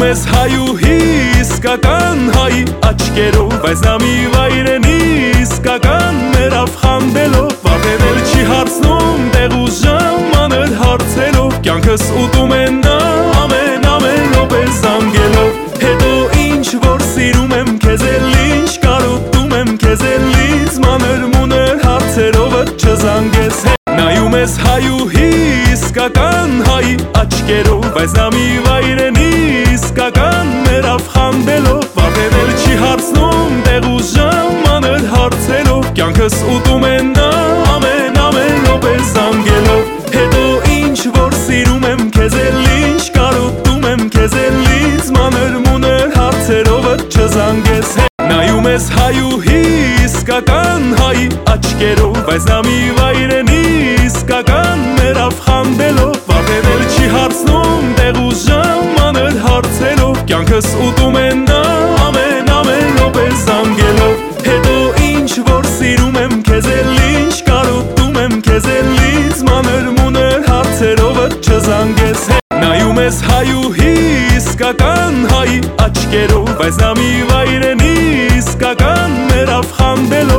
ես հայուհի իսկական հայի աչկերով, բայց նա մի վայրենի իսկական մերավ խանդելով, վախենել չի հարցնում տեղ ու ժամ մանր հարցելով, կյանքս ուտում են նա ամեն րոպե զանգելով, հետո ինչ որ սիրում եմ քեզ էլ ինչ կարոտում եմ քեզ էլից մանր մուներ հարցերով չզանգես, նայում ես հայուհի իսկական հայի աչկերով, բայց նա մի վայրենի իսկական մերավ խանդելով, վախենել չի հարցնում տեղ ու ժամ մանր հարցելով, կյանքս ուտում են նա ամեն րոպե զանգելով, հետո ինչ որ սիրում եմ քեզ էլ ինչ կարոտում եմ քեզ էլից մանր մուներ հարցերով չզանգես, նայում ես հայուհի իսկական հայի աչկերով, բայց նա մի վայրենի իսկական մերավ խանդելով, վախենել չի հարցնում տեղ ու ժամ մանր հարցելով, կյանքս ուտում են նա ամեն րոպե զանգելով, հետո ինչ որ սիրում եմ քեզ էլ ինչ կարոտում եմ քեզ էլից մանր մուներ հարցերով չզանգես, նայում ես հայուհի իսկական հայի աչկերով, բայց նա մի վայրենի իսկական մերավ խանդելով